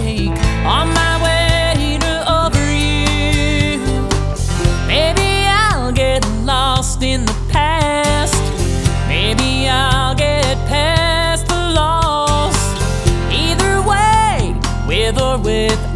take on my way to over you. Maybe I'll get lost in the past. Maybe I'll get past the loss. Either way, with or without